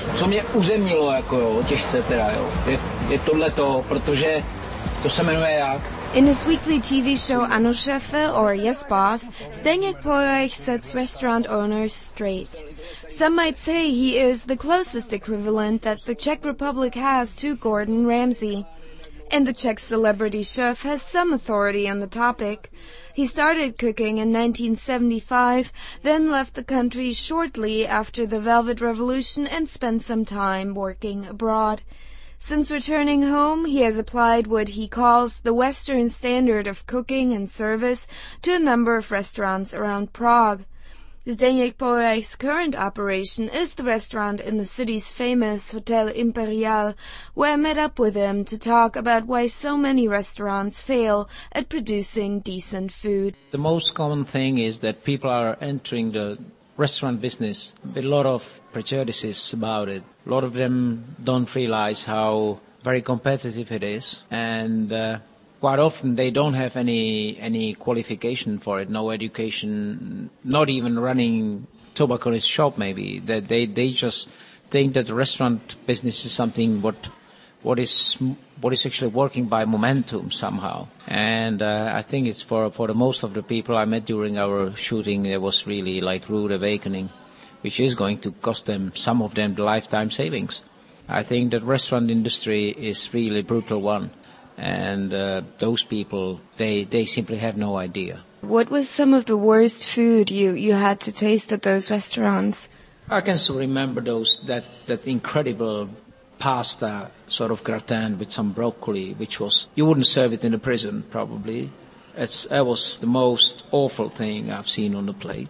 Co mě uzemnilo, jako jo, těžce teda, jo, je tohleto, protože to se jmenuje jak? In his weekly TV show Ano Šéfe, or Yes Boss, Zdeněk Poreich sets restaurant owners straight. Some might say he is the closest equivalent that the Czech Republic has to Gordon Ramsay. And the Czech celebrity chef has some authority on the topic. He started cooking in 1975, then left the country shortly after the Velvet Revolution and spent some time working abroad. Since returning home, he has applied what he calls the Western standard of cooking and service to a number of restaurants around Prague. Zdeněk Poreich's current operation is the restaurant in the city's famous Hotel Imperial, where I met up with him to talk about why so many restaurants fail at producing decent food. The most common thing is that people are entering the restaurant business with a lot of prejudices about it. A lot of them don't realize how very competitive it is, and quite often they don't have any qualification for it, no education, not even running tobacconist shop maybe. That they just think that the restaurant business is something what is actually working by momentum somehow. And I think it's for the most of the people I met during our shooting, there was really like rude awakening, which is going to cost them, some of them, the lifetime savings. I think that restaurant industry is really a brutal one. And those people, they simply have no idea. What was some of the worst food you had to taste at those restaurants? I can still remember that incredible pasta sort of gratin with some broccoli, which was, you wouldn't serve it in a prison probably. That was the most awful thing I've seen on the plate.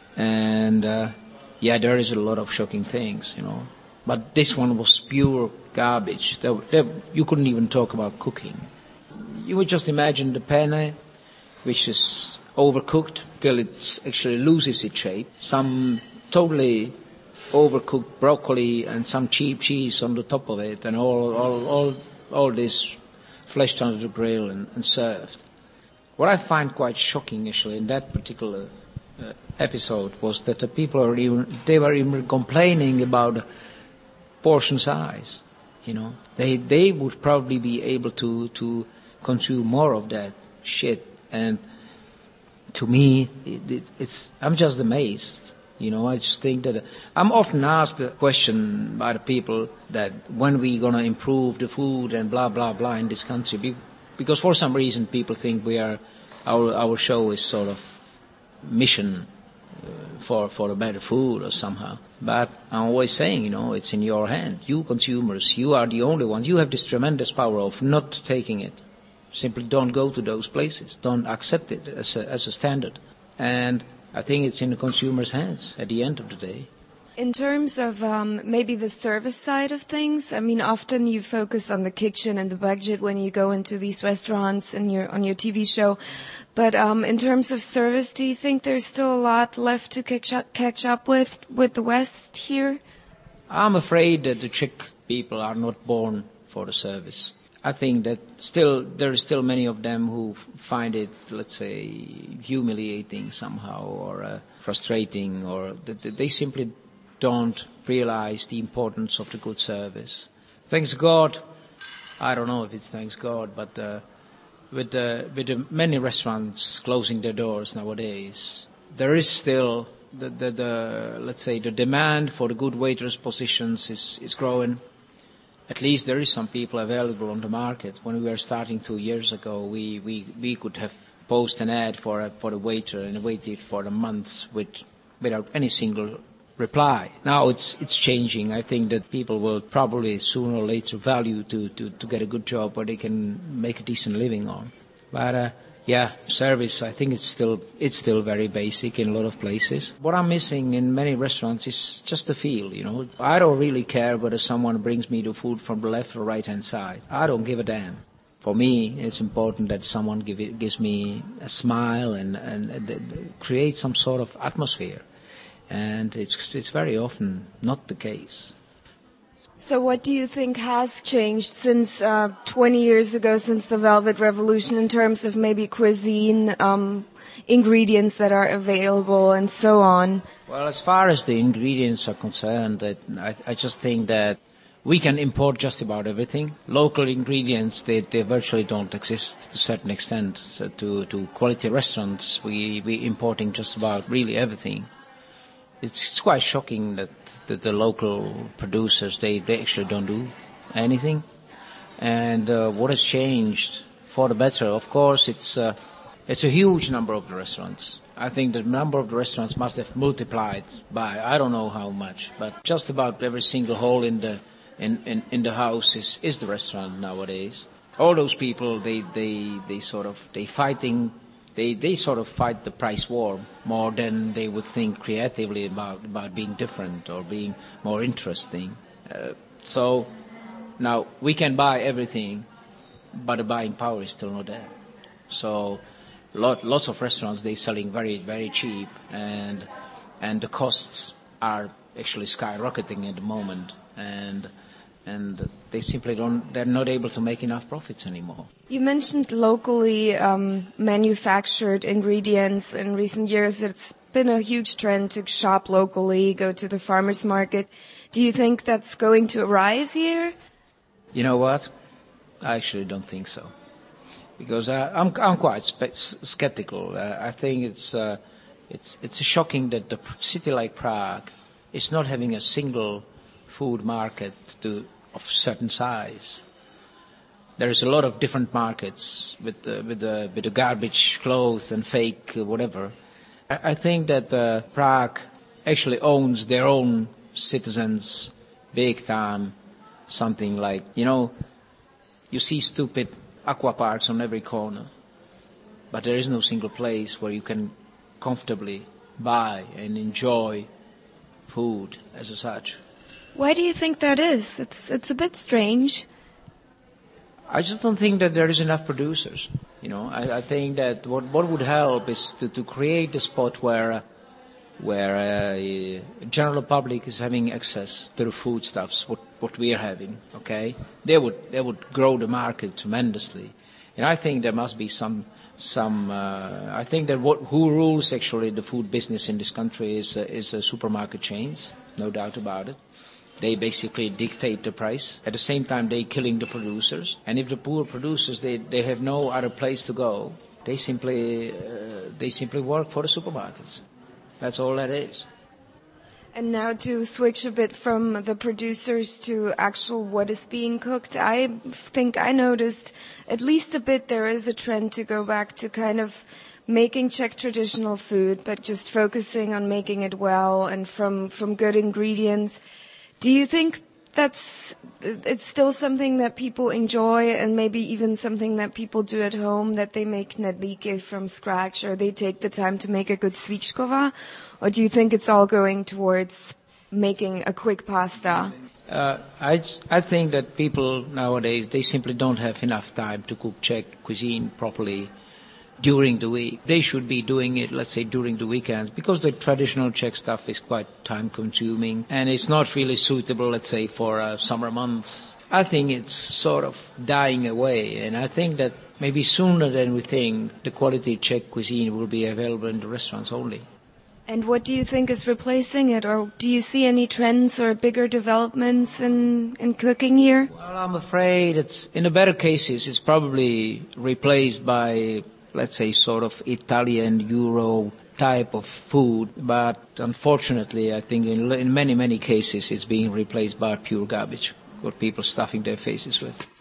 And there is a lot of shocking things, you know. But this one was pure garbage. You couldn't even talk about cooking. You would just imagine the penne, which is overcooked till it actually loses its shape. Some totally overcooked broccoli and some cheap cheese on the top of it, and all this fleshed under the grill and served. What I find quite shocking actually in that particular episode was that the people were even complaining about portion size. You know, they would probably be able to consume more of that shit, and to me, I'm just amazed. You know, I just think that I'm often asked the question by the people that when we gonna improve the food and blah blah blah in this country, because for some reason people think our show is sort of mission for a better food or somehow. But I'm always saying, you know, it's in your hand. You consumers, you are the only ones. You have this tremendous power of not taking it. Simply don't go to those places. Don't accept it as a standard. And I think it's in the consumer's hands at the end of the day. In terms of maybe the service side of things, I mean, often you focus on the kitchen and the budget when you go into these restaurants and on your TV show. But in terms of service, do you think there's still a lot left to catch up with the West here? I'm afraid that the Czech people are not born for the service. I think that there are still many of them who find it, let's say, humiliating somehow or frustrating, or that they simply don't realize the importance of the good service. Thanks God, I don't know if it's thanks God, but with the many restaurants closing their doors nowadays, there is still let's say the demand for the good waitress positions is growing. At least there is some people available on the market. When we were starting 2 years ago, we could have posted an ad for a waiter and waited for a month without any single reply. Now it's changing. I think that people will probably sooner or later value to get a good job where they can make a decent living on. But service, I think it's still very basic in a lot of places. What I'm missing in many restaurants is just the feel, you know. I don't really care whether someone brings me the food from the left or right hand side. I don't give a damn. For me, it's important that someone gives me a smile and create some sort of atmosphere. And it's very often not the case. So what do you think has changed since 20 years ago, since the Velvet Revolution, in terms of maybe cuisine, ingredients that are available and so on? Well, as far as the ingredients are concerned, I just think that we can import just about everything. Local ingredients, they virtually don't exist to a certain extent. So to quality restaurants, we importing just about really everything. It's quite shocking that the local producers, they actually don't do anything. And what has changed for the better? Of course, it's a huge number of the restaurants. I think the number of the restaurants must have multiplied by I don't know how much, but just about every single hole in the house is the restaurant nowadays. All those people, they sort of fight the price war more than they would think creatively about being different or being more interesting. So now we can buy everything, but the buying power is still not there. So lots of restaurants, they're selling very, very cheap, and the costs are actually skyrocketing at the moment, and they simply they're not able to make enough profits anymore. You mentioned locally manufactured ingredients. In recent years, it's been a huge trend to shop locally, go to the farmer's market. Do you think that's going to arrive here? You know what? I actually don't think so, because I'm quite skeptical. I think it's shocking that the city like Prague is not having a single food market of certain size. There is a lot of different markets with the garbage clothes and fake whatever. I think that Prague actually owns their own citizens big time. Something like, you see stupid aqua parks on every corner, but there is no single place where you can comfortably buy and enjoy food as such. Why do you think that is? It's a bit strange. I just don't think that there is enough producers. I think that what would help is to create a spot where general public is having access to the foodstuffs, what we are having. Okay, they would grow the market tremendously, and I think there must be some. I think that who rules actually the food business in this country is supermarket chains, no doubt about it. They basically dictate the price. At the same time, they're killing the producers. And if the poor producers, they have no other place to go, they simply work for the supermarkets. That's all that is. And now to switch a bit from the producers to actual what is being cooked, I think I noticed at least a bit there is a trend to go back to kind of making Czech traditional food, but just focusing on making it well and from good ingredients. Do you think it's still something that people enjoy, and maybe even something that people do at home, that they make knedlíky from scratch, or they take the time to make a good svíčková? Or do you think it's all going towards making a quick pasta? I think that people nowadays, they simply don't have enough time to cook Czech cuisine properly during the week. They should be doing it, let's say, during the weekends, because the traditional Czech stuff is quite time-consuming, and it's not really suitable, let's say, for summer months. I think it's sort of dying away, and I think that maybe sooner than we think, the quality Czech cuisine will be available in the restaurants only. And what do you think is replacing it, or do you see any trends or bigger developments in cooking here? Well, I'm afraid in the better cases, it's probably replaced by, let's say, sort of Italian Euro type of food, but unfortunately I think in many cases it's being replaced by pure garbage, what people stuffing their faces with.